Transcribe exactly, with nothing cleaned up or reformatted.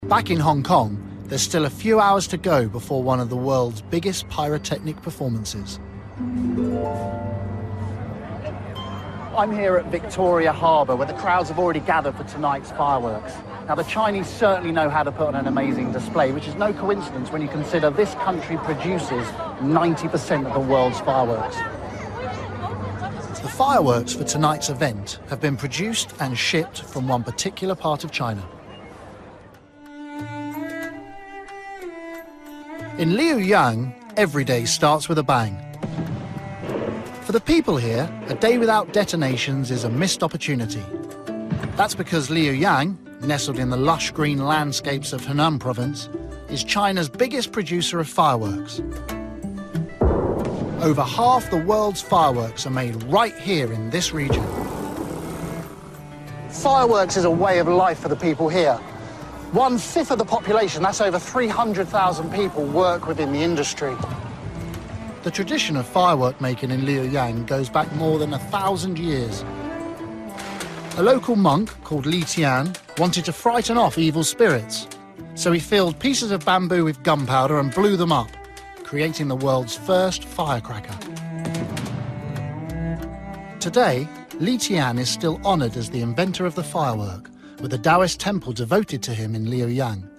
Back in Hong Kong, there's still a few hours to go before one of the world's biggest pyrotechnic performances. I'm here at Victoria Harbour, where the crowds have already gathered for tonight's fireworks. Now, the Chinese certainly know how to put on an amazing display, which is no coincidence when you consider this country produces ninety percent of the world's fireworks. The fireworks for tonight's event have been produced and shipped from one particular part of China. In Liuyang, every day starts with a bang. For the people here, a day without detonations is a missed opportunity. That's because Liuyang, nestled in the lush green landscapes of Henan province, is China's biggest producer of fireworks. Over half the world's fireworks are made right here in this region. Fireworks is a way of life for the people here. One-fifth of the population, that's over three hundred thousand people, work within the industry. The tradition of firework making in Liuyang goes back more than a thousand years. A local monk called Li Tian wanted to frighten off evil spirits, so he filled pieces of bamboo with gunpowder and blew them up, creating the world's first firecracker. Today, Li Tian is still honoured as the inventor of the firework, with a Taoist temple devoted to him in Liuyang.